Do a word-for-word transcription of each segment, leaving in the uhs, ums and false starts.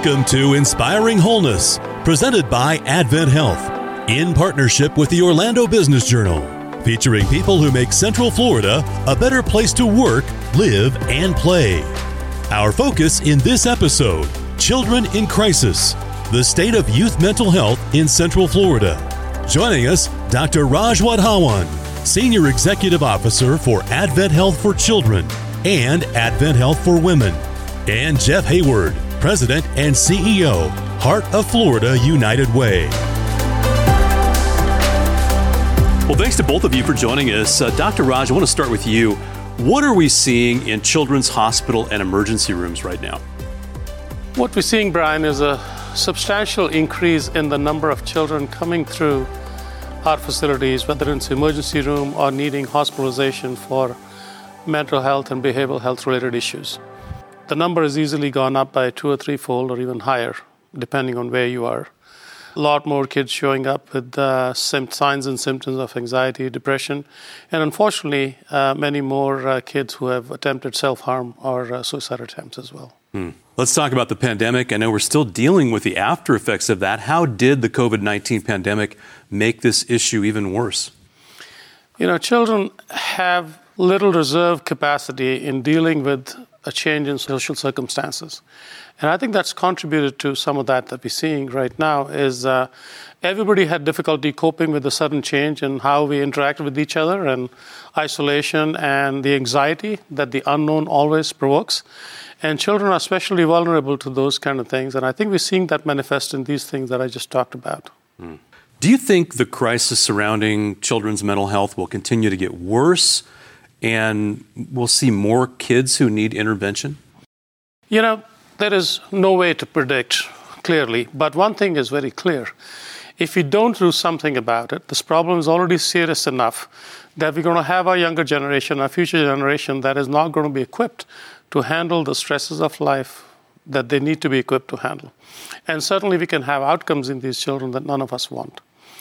Welcome to Inspiring Wholeness, presented by Advent Health, in partnership with the Orlando Business Journal, featuring people who make Central Florida a better place to work, live, and play. Our focus in this episode, Children in Crisis, the state of youth mental health in Central Florida. Joining us, Doctor Raj Wadhawan, Senior Executive Officer for Advent Health for Children and Advent Health for Women, and Jeff Hayward, President and C E O, Heart of Florida United Way. Well, thanks to both of you for joining us. Uh, Doctor Raj, I want to start with you. What are we seeing in children's hospital and emergency rooms right now? What we're seeing, Brian, is a substantial increase in the number of children coming through our facilities, whether it's emergency room or needing hospitalization for mental health and behavioral health related issues. The number has easily gone up by two or three-fold or even higher, depending on where you are. A lot more kids showing up with uh, signs and symptoms of anxiety, depression, and unfortunately, uh, many more uh, kids who have attempted self-harm or uh, suicide attempts as well. Hmm. Let's talk about the pandemic. I know we're still dealing with the after effects of that. How did the covid nineteen pandemic make this issue even worse? You know, children have little reserve capacity in dealing with a change in social circumstances. And I think that's contributed to some of that that we're seeing right now is uh, everybody had difficulty coping with the sudden change in how we interact with each other and isolation and the anxiety that the unknown always provokes. And children are especially vulnerable to those kind of things. And I think we're seeing that manifest in these things that I just talked about. Mm. Do you think the crisis surrounding children's mental health will continue to get worse and we'll see more kids who need intervention? You know, there is no way to predict clearly, but one thing is very clear. If we don't do something about it, this problem is already serious enough that we're going to have our younger generation, our future generation, that is not going to be equipped to handle the stresses of life that they need to be equipped to handle. And certainly we can have outcomes in these children that none of us want.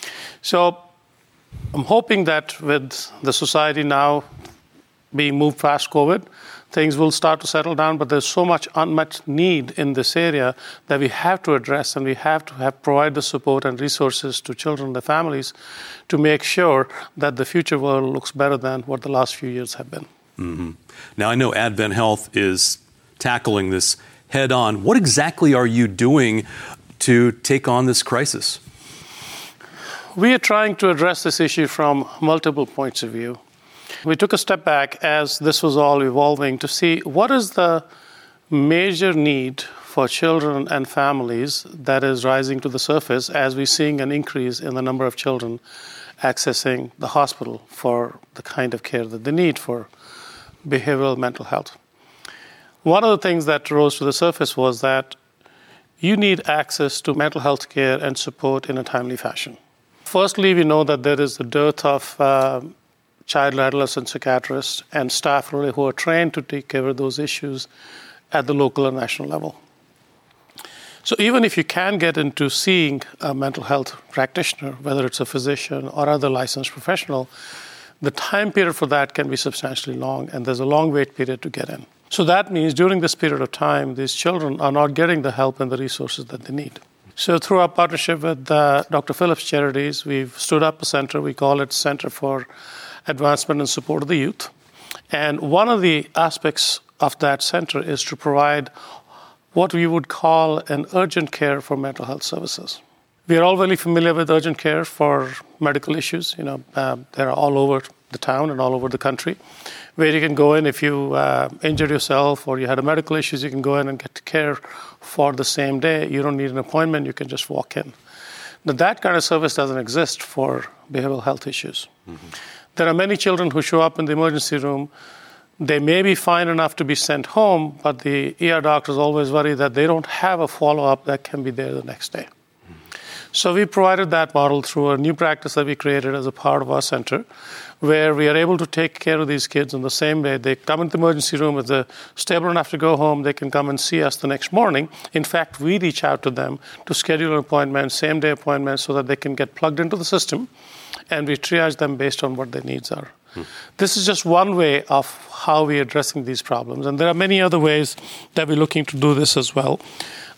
So I'm hoping that with the society now being moved past COVID, things will start to settle down, but there's so much unmet need in this area that we have to address, and we have to have provide the support and resources to children and their families to make sure that the future world looks better than what the last few years have been. Mm-hmm. Now, I know Advent Health is tackling this head on. What exactly are you doing to take on this crisis? We are trying to address this issue from multiple points of view. We took a step back as this was all evolving to see what is the major need for children and families that is rising to the surface as we're seeing an increase in the number of children accessing the hospital for the kind of care that they need for behavioral mental health. One of the things that rose to the surface was that you need access to mental health care and support in a timely fashion. Firstly, we know that there is a dearth of uh, child adolescent psychiatrists and staff really who are trained to take care of those issues at the local and national level. So even if you can get into seeing a mental health practitioner, whether it's a physician or other licensed professional, the time period for that can be substantially long, and there's a long wait period to get in. So that means during this period of time, these children are not getting the help and the resources that they need. So through our partnership with uh, Doctor Phillips Charities, we've stood up a center. We call it Center for Advancement and Support of the Youth. And one of the aspects of that center is to provide what we would call an urgent care for mental health services. We are all very familiar with urgent care for medical issues. You know, uh, they're all over the town and all over the country, where you can go in if you uh, injured yourself or you had a medical issues, you can go in and get care for the same day. You don't need an appointment, you can just walk in. Now, that kind of service doesn't exist for behavioral health issues. Mm-hmm. There are many children who show up in the emergency room. They may be fine enough to be sent home, but the E R doctors always worry that they don't have a follow-up that can be there the next day. Mm-hmm. So we provided that model through a new practice that we created as a part of our center, where we are able to take care of these kids in the same way. They come into the emergency room, if they're stable enough to go home, they can come and see us the next morning. In fact, we reach out to them to schedule an appointment, same-day appointments, so that they can get plugged into the system, and we triage them based on what their needs are. Hmm. This is just one way of how we're addressing these problems, and there are many other ways that we're looking to do this as well.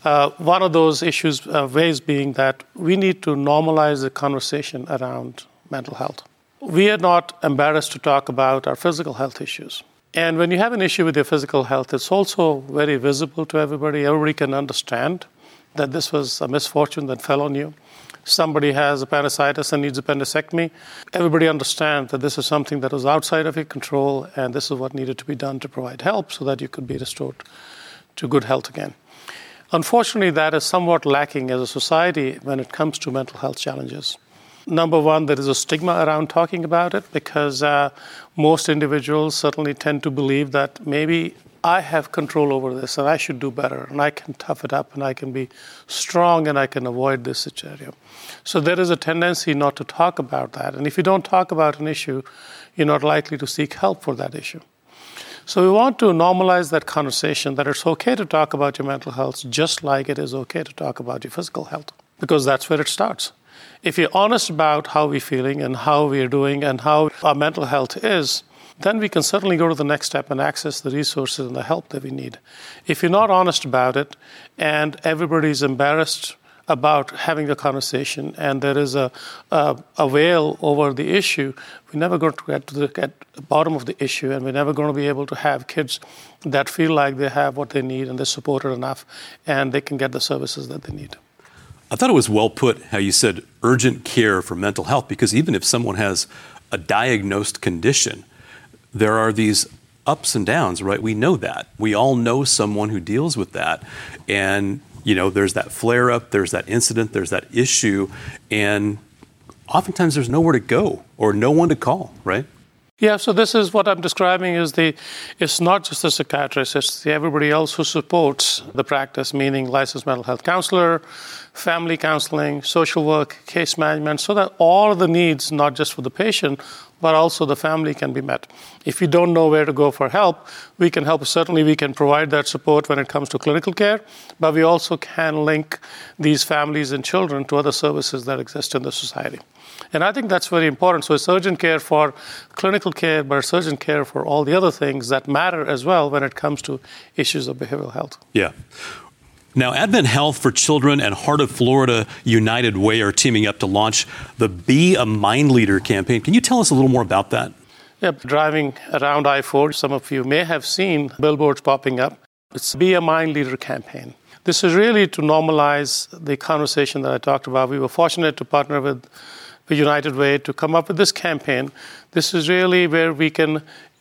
Uh, one of those issues, uh, ways being that we need to normalize the conversation around mental health. We are not embarrassed to talk about our physical health issues. And when you have an issue with your physical health, it's also very visible to everybody. Everybody can understand that this was a misfortune that fell on you. Somebody has appendicitis and needs appendectomy. Everybody understands that this is something that was outside of your control, and this is what needed to be done to provide help so that you could be restored to good health again. Unfortunately, that is somewhat lacking as a society when it comes to mental health challenges. Number one, there is a stigma around talking about it because uh, most individuals certainly tend to believe that maybe I have control over this and I should do better and I can tough it up and I can be strong and I can avoid this scenario. So there is a tendency not to talk about that. And if you don't talk about an issue, you're not likely to seek help for that issue. So we want to normalize that conversation that it's okay to talk about your mental health just like it is okay to talk about your physical health, because that's where it starts. If you're honest about how we're feeling and how we're doing and how our mental health is, then we can certainly go to the next step and access the resources and the help that we need. If you're not honest about it and everybody's embarrassed about having the conversation and there is a, a, a veil over the issue, we're never going to get to the, get the bottom of the issue, and we're never going to be able to have kids that feel like they have what they need and they're supported enough and they can get the services that they need. I thought it was well put how you said urgent care for mental health, because even if someone has a diagnosed condition, there are these ups and downs, right? We know that. We all know someone who deals with that. And, you know, there's that flare up, there's that incident, there's that issue. And oftentimes there's nowhere to go or no one to call, right? Yeah, so this is what I'm describing is the, it's not just the psychiatrist, it's the everybody else who supports the practice, meaning licensed mental health counselor, family counseling, social work, case management, so that all the needs, not just for the patient, but also the family can be met. If you don't know where to go for help, we can help. Certainly we can provide that support when it comes to clinical care, but we also can link these families and children to other services that exist in the society. And I think that's very important. So it's urgent care for clinical care, but it's urgent care for all the other things that matter as well when it comes to issues of behavioral health. Yeah. Now, Advent Health for Children and Heart of Florida United Way are teaming up to launch the Be a Mind Leader campaign. Can you tell us a little more about that? Yep, driving around I four, some of you may have seen billboards popping up. It's Be a Mind Leader campaign. This is really to normalize the conversation that I talked about. We were fortunate to partner with the United Way to come up with this campaign. This is really where we can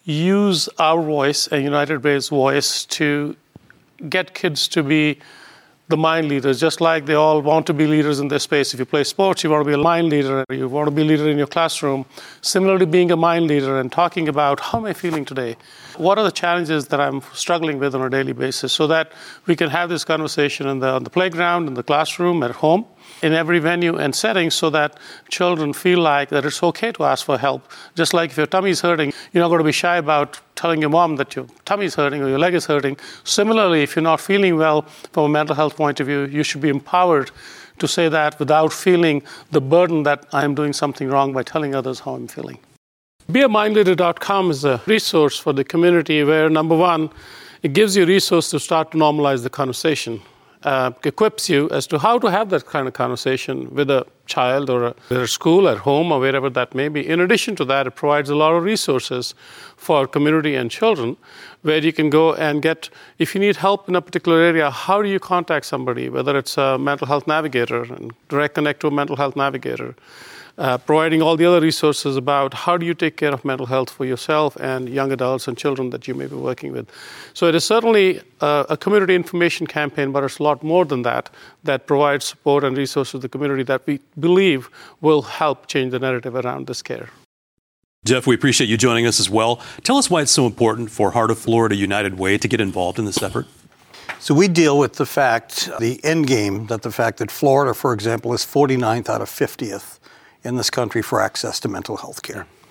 use our voice and United Way's voice to get kids to be the mind leaders, just like they all want to be leaders in their space. If you play sports, you want to be a mind leader. You want to be a leader in your classroom. Similarly, being a mind leader and talking about how am I feeling today? What are the challenges that I'm struggling with on a daily basis, so that we can have this conversation in the, on the playground, in the classroom, at home, in every venue and setting, so that children feel like that it's okay to ask for help. Just like if your tummy's hurting, you're not going to be shy about telling your mom that your tummy's hurting or your leg is hurting. Similarly, if you're not feeling well from a mental health point of view, you should be empowered to say that without feeling the burden that I'm doing something wrong by telling others how I'm feeling. be a mind leader dot com is a resource for the community where, number one, it gives you a resource to start to normalize the conversation. Uh, equips you as to how to have that kind of conversation with a child or a, at a school, at home, or wherever that may be. In addition to that, it provides a lot of resources for community and children where you can go and get, if you need help in a particular area, how do you contact somebody, whether it's a mental health navigator and direct connect to a mental health navigator. Uh, providing all the other resources about how do you take care of mental health for yourself and young adults and children that you may be working with. So it is certainly a, a community information campaign, but it's a lot more than that, that provides support and resources to the community that we believe will help change the narrative around this care. Jeff, we appreciate you joining us as well. Tell us why it's so important for Heart of Florida United Way to get involved in this effort. So we deal with the fact, the end game, that the fact that Florida, for example, is forty-ninth out of fiftieth in this country for access to mental health care.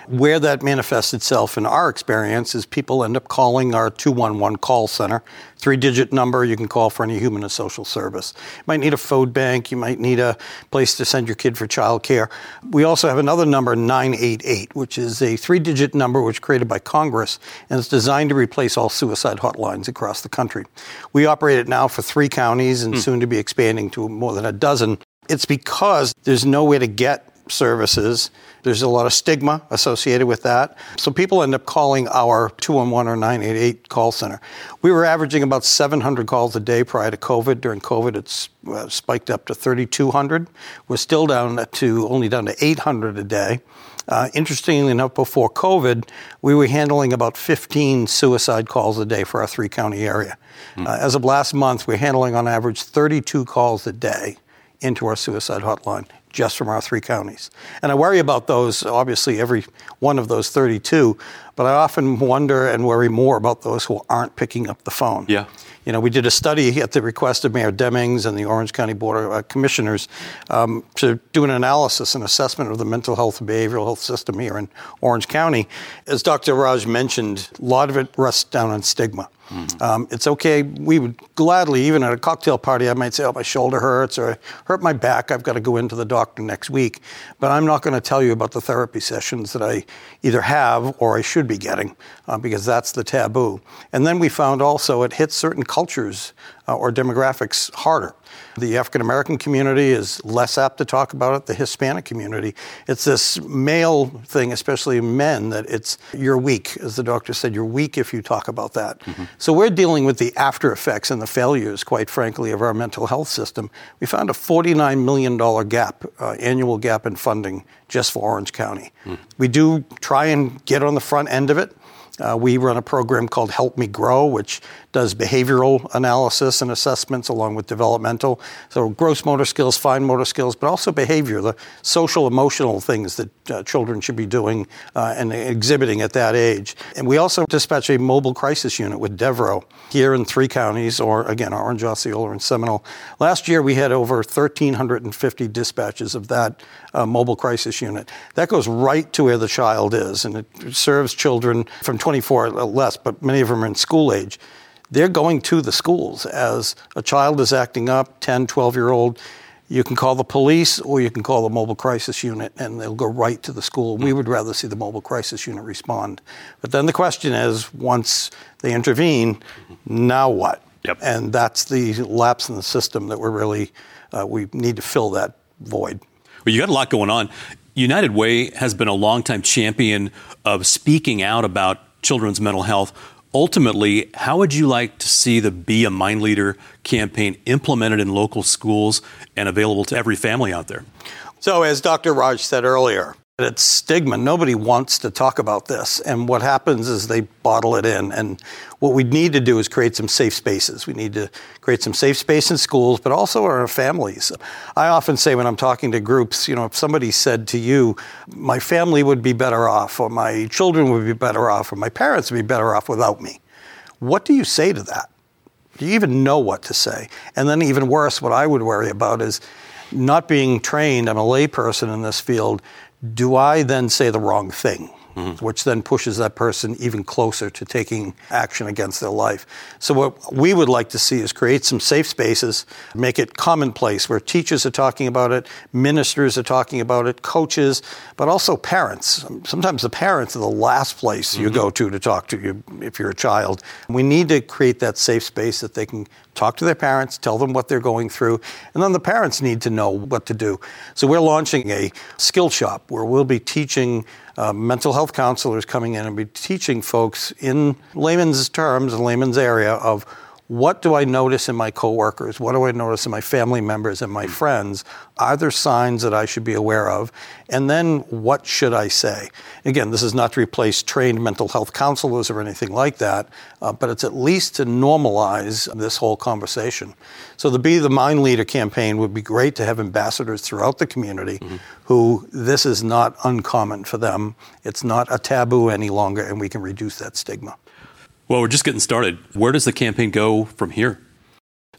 Where that manifests itself in our experience is people end up calling our two one one call center, three-digit number you can call for any human and social service. You might need a food bank. You might need a place to send your kid for childcare. We also have another number, nine eight eight, which is a three-digit number which was created by Congress, and it's designed to replace all suicide hotlines across the country. We operate it now for three counties and mm. soon to be expanding to more than a dozen. It's because there's no way to get services. There's a lot of stigma associated with that. So people end up calling our two one one or nine eight eight call center. We were averaging about seven hundred calls a day prior to COVID. During COVID, it's uh, spiked up to thirty-two hundred. We're still down to only down to eight hundred a day. Uh, interestingly enough, before COVID, we were handling about fifteen suicide calls a day for our three-county area. Mm. Uh, as of last month, we're handling on average thirty-two calls a day into our suicide hotline, just from our three counties. And I worry about those, obviously, every one of those thirty-two, but I often wonder and worry more about those who aren't picking up the phone. Yeah. You know, we did a study at the request of Mayor Demings and the Orange County Board of uh, Commissioners um, to do an analysis and assessment of the mental health and behavioral health system here in Orange County. As Doctor Raj mentioned, a lot of it rests down on stigma. Mm-hmm. Um, it's okay. We would gladly, even at a cocktail party, I might say, oh, my shoulder hurts or I hurt my back. I've got to go into the doctor next week. But I'm not going to tell you about the therapy sessions that I either have or I should be getting uh, because that's the taboo. And then we found also it hits certain cultures uh, or demographics harder. The African-American community is less apt to talk about it. The Hispanic community, it's this male thing, especially men, that it's, you're weak. As the doctor said, you're weak if you talk about that. Mm-hmm. So we're dealing with the after effects and the failures, quite frankly, of our mental health system. We found a forty-nine million dollars gap, uh, annual gap in funding just for Orange County. Mm. We do try and get on the front end of it. Uh, we run a program called Help Me Grow, which does behavioral analysis and assessments along with developmental. So gross motor skills, fine motor skills, but also behavior, the social, emotional things that uh, children should be doing uh, and exhibiting at that age. And we also dispatch a mobile crisis unit with Devro here in three counties, or again, Orange, Osceola, and Seminole. Last year, we had over one thousand three hundred fifty dispatches of that uh, mobile crisis unit. That goes right to where the child is, and it serves children from twenty-four or less, but many of them are in school age. They're going to the schools as a child is acting up, ten, twelve-year-old. You can call the police or you can call the mobile crisis unit, and they'll go right to the school. We would rather see the mobile crisis unit respond. But then the question is, once they intervene, now what? Yep. And that's the lapse in the system that we're really, uh, we need to fill that void. Well, you got a lot going on. United Way has been a longtime champion of speaking out about children's mental health. Ultimately, how would you like to see the Be a Mind Leader campaign implemented in local schools and available to every family out there? So as Doctor Raj said earlier, it's stigma. Nobody wants to talk about this. And what happens is they bottle it in. And what we need to do is create some safe spaces. We need to create some safe space in schools, but also in our families. I often say when I'm talking to groups, you know, if somebody said to you, my family would be better off, or my children would be better off, or my parents would be better off without me, what do you say to that? Do you even know what to say? And then even worse, what I would worry about is not being trained. I'm a layperson in this field. Do I then say the wrong thing, mm-hmm. which then pushes that person even closer to taking action against their life? So what we would like to see is create some safe spaces, make it commonplace where teachers are talking about it, ministers are talking about it, coaches, but also parents. Sometimes the parents are the last place mm-hmm. you go to to talk to you if you're a child. We need to create that safe space that they can talk to their parents, tell them what they're going through, and then the parents need to know what to do. So we're launching a skill shop where we'll be teaching uh, mental health counselors coming in and be teaching folks in layman's terms, in layman's area of what do I notice in my coworkers? What do I notice in my family members and my friends? Are there signs that I should be aware of? And then what should I say? Again, this is not to replace trained mental health counselors or anything like that, uh, but it's at least to normalize this whole conversation. So the Be the Mind Leader campaign would be great to have ambassadors throughout the community mm-hmm. who this is not uncommon for them. It's not a taboo any longer, and we can reduce that stigma. Well, we're just getting started. Where does the campaign go from here?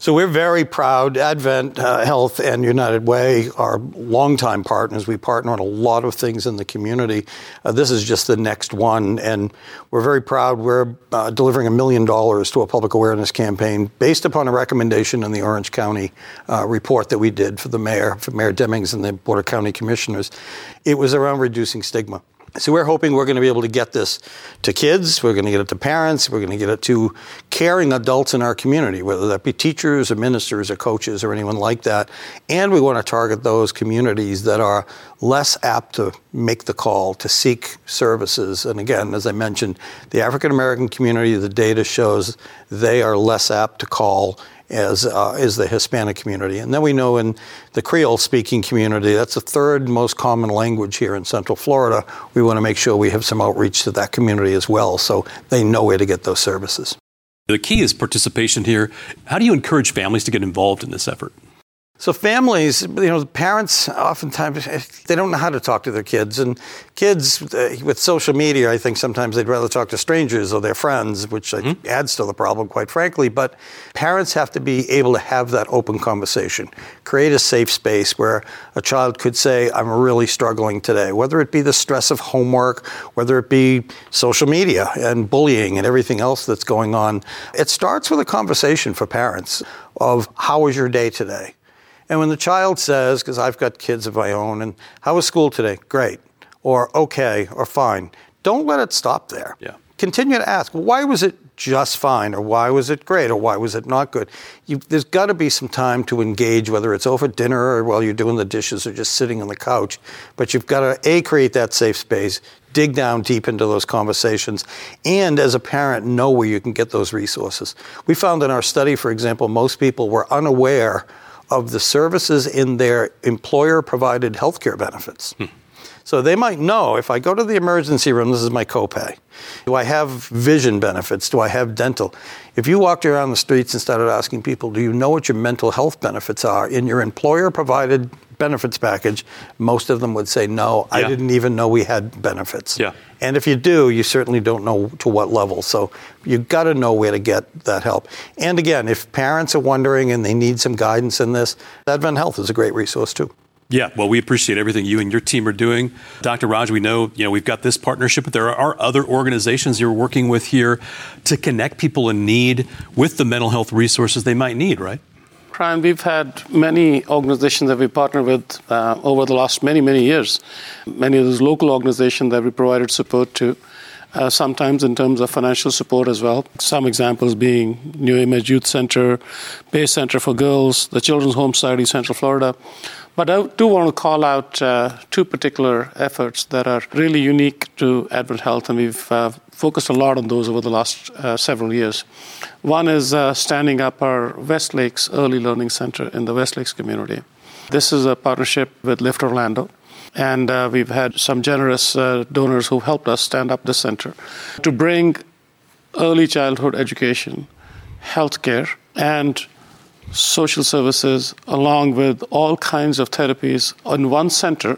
So we're very proud. Advent uh, Health and United Way are longtime partners. We partner on a lot of things in the community. Uh, this is just the next one, and we're very proud. We're uh, delivering a million dollars to a public awareness campaign based upon a recommendation in the Orange County uh, report that we did for the mayor, for Mayor Demings and the Board of County Commissioners. It was around reducing stigma. So we're hoping we're going to be able to get this to kids, we're going to get it to parents, we're going to get it to caring adults in our community, whether that be teachers or ministers or coaches or anyone like that. And we want to target those communities that are less apt to make the call, to seek services. And again, as I mentioned, the African American community, the data shows they are less apt to call as uh, is the Hispanic community. And then we know in the Creole-speaking community, that's the third most common language here in Central Florida. We want to make sure we have some outreach to that community as well, so they know where to get those services. The key is participation here. How do you encourage families to get involved in this effort? So families, you know, parents oftentimes, they don't know how to talk to their kids. And kids, uh, with social media, I think sometimes they'd rather talk to strangers or their friends, which mm-hmm. adds to the problem, quite frankly. But parents have to be able to have that open conversation, create a safe space where a child could say, I'm really struggling today, whether it be the stress of homework, whether it be social media and bullying and everything else that's going on. It starts with a conversation for parents of, how was your day today? And when the child says, because I've got kids of my own, and how was school today? Great, or okay, or fine. Don't let it stop there. Yeah. Continue to ask, well, why was it just fine, or why was it great, or why was it not good? You, there's got to be some time to engage, whether it's over dinner or while you're doing the dishes or just sitting on the couch. But you've got to, A, create that safe space, dig down deep into those conversations, and as a parent, know where you can get those resources. We found in our study, for example, most people were unaware of the services in their employer-provided healthcare benefits. Hmm. So they might know, if I go to the emergency room, this is my copay. Do I have vision benefits? Do I have dental? If you walked around the streets and started asking people, do you know what your mental health benefits are in your employer-provided benefits package, most of them would say, no, yeah. I didn't even know we had benefits. Yeah. And if you do, you certainly don't know to what level. So you've got to know where to get that help. And again, if parents are wondering and they need some guidance in this, Advent Health is a great resource too. Yeah, well, we appreciate everything you and your team are doing. Doctor Raj, we know, you know, we've got this partnership, but there are other organizations you're working with here to connect people in need with the mental health resources they might need, right? Brian, we've had many organizations that we partner with uh, over the last many, many years. Many of those local organizations that we provided support to, uh, sometimes in terms of financial support as well. Some examples being New Image Youth Center, Bay Center for Girls, the Children's Home Society, Central Florida. But I do want to call out uh, two particular efforts that are really unique to Advent Health, and we've uh, focused a lot on those over the last uh, several years. One is uh, standing up our West Lakes Early Learning Center in the West Lakes community. This is a partnership with Lift Orlando, and uh, we've had some generous uh, donors who helped us stand up this center to bring early childhood education, healthcare, and social services, along with all kinds of therapies in one center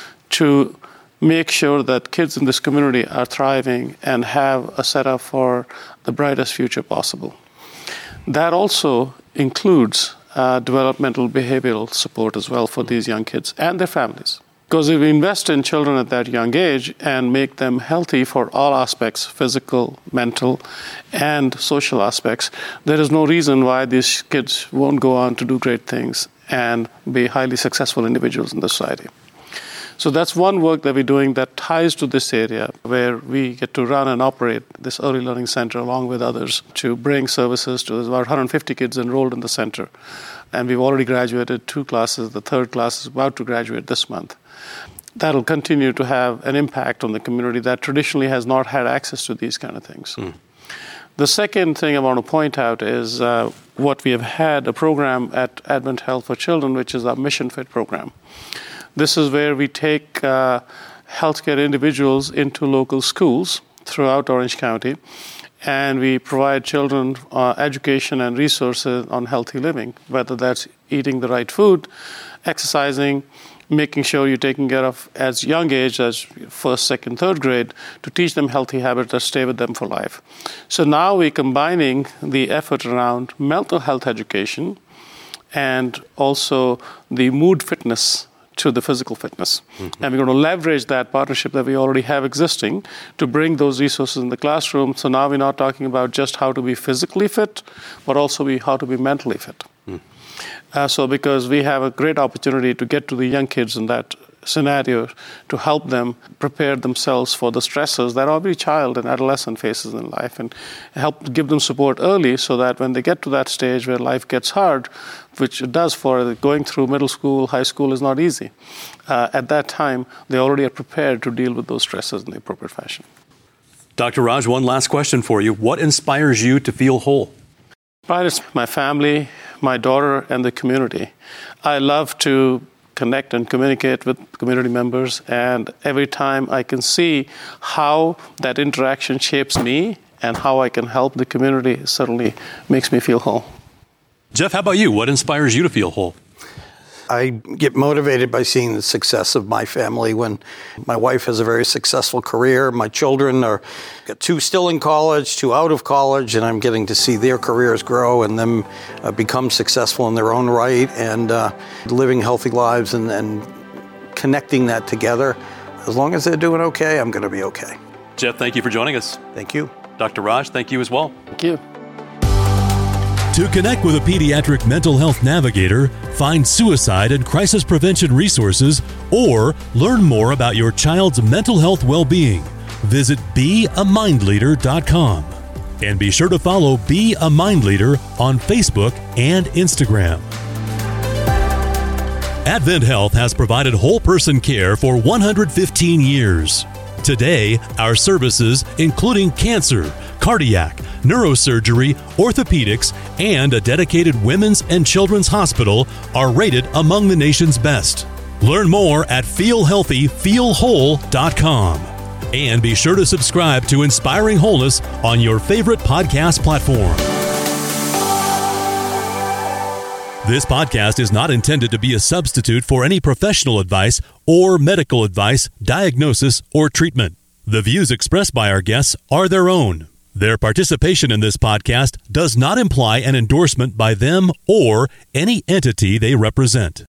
to make sure that kids in this community are thriving and have a setup for the brightest future possible. That also includes uh, developmental behavioral support as well for these young kids and their families. Because if we invest in children at that young age and make them healthy for all aspects, physical, mental, and social aspects, there is no reason why these kids won't go on to do great things and be highly successful individuals in the society. So that's one work that we're doing that ties to this area where we get to run and operate this early learning center along with others to bring services to, there's about one hundred fifty kids enrolled in the center. And we've already graduated two classes. The third class is about to graduate this month. That'll continue to have an impact on the community that traditionally has not had access to these kind of things. Mm. The second thing I want to point out is uh, what we have had a program at Advent Health for Children, which is our Mission Fit program. This is where we take uh, healthcare individuals into local schools throughout Orange County, and we provide children uh, education and resources on healthy living, whether that's eating the right food, exercising, making sure you're taking care of as young age as first, second, third grade to teach them healthy habits that stay with them for life. So now we're combining the effort around mental health education and also the mood fitness to the physical fitness. Mm-hmm. And we're going to leverage that partnership that we already have existing to bring those resources in the classroom. So now we're not talking about just how to be physically fit, but also be how to be mentally fit. Mm. Uh, so because we have a great opportunity to get to the young kids in that scenario to help them prepare themselves for the stresses that every child and adolescent faces in life, and help give them support early so that when they get to that stage where life gets hard, which it does for going through middle school, high school is not easy. Uh, at that time, they already are prepared to deal with those stresses in the appropriate fashion. Doctor Raj, one last question for you. What inspires you to feel whole? Right, it's my family, my daughter, and the community. I love to connect and communicate with community members, and every time I can see how that interaction shapes me and how I can help the community, it certainly makes me feel whole. Jeff, how about you? What inspires you to feel whole? I get motivated by seeing the success of my family. When my wife has a very successful career, my children are got two still in college, two out of college, and I'm getting to see their careers grow and them uh, become successful in their own right, and uh, living healthy lives and, and connecting that together. As long as they're doing okay, I'm going to be okay. Jeff, thank you for joining us. Thank you. Doctor Raj, thank you as well. Thank you. To connect with a pediatric mental health navigator, find suicide and crisis prevention resources, or learn more about your child's mental health well-being, visit be a mind leader dot com. And be sure to follow Be a Mind Leader on Facebook and Instagram. Advent Health has provided whole person care for one hundred fifteen years. Today, our services, including cancer, cardiac, neurosurgery, orthopedics, and a dedicated women's and children's hospital, are rated among the nation's best. Learn more at feel healthy feel whole dot com. And be sure to subscribe to Inspiring Wholeness on your favorite podcast platform. This podcast is not intended to be a substitute for any professional advice or medical advice, diagnosis, or treatment. The views expressed by our guests are their own. Their participation in this podcast does not imply an endorsement by them or any entity they represent.